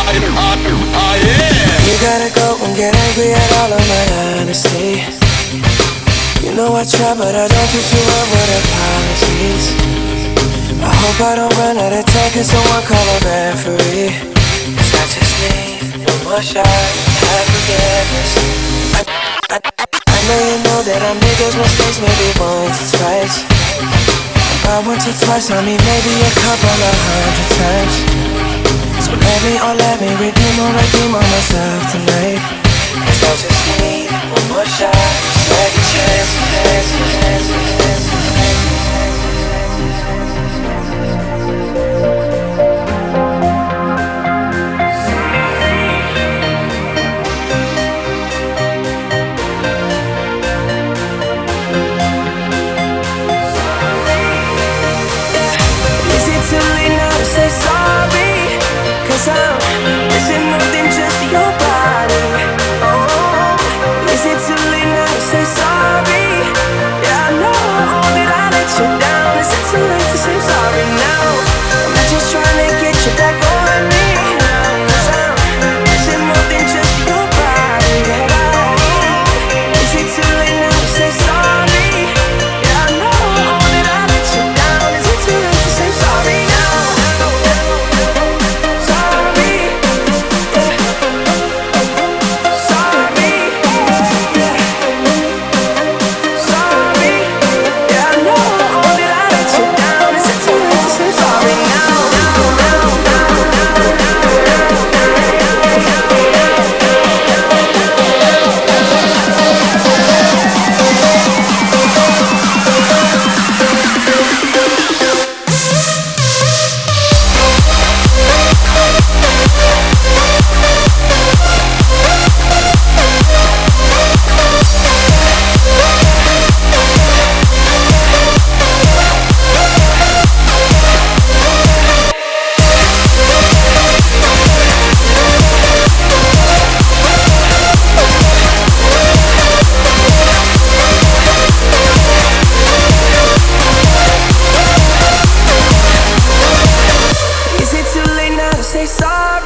You gotta go and get angry at all of my honesty. You know I try, but I don't do too well with apologies. I hope I don't run out of time, can someone call a referee? 'Cause I just need one more shot, have forgiveness. I know you know that I made those mistakes maybe once or twice. By once or twice, I mean maybe a couple of 100 times. So let me redeem on myself tonight. 'Cause I just need one more shot, second chance. Is it too late now to say sorry? 'Cause I'm missing more than just your body. Oh, is it too late now to say sorry? Yeah, I know that I let you down. Is it too late to say sorry now? I'm not just trying to get you back on me. 'Cause I'm missing more than just your body. Is it too late now to say sorry? Yeah, I know that I let you down. Is it too late to say sorry now? Say sorry.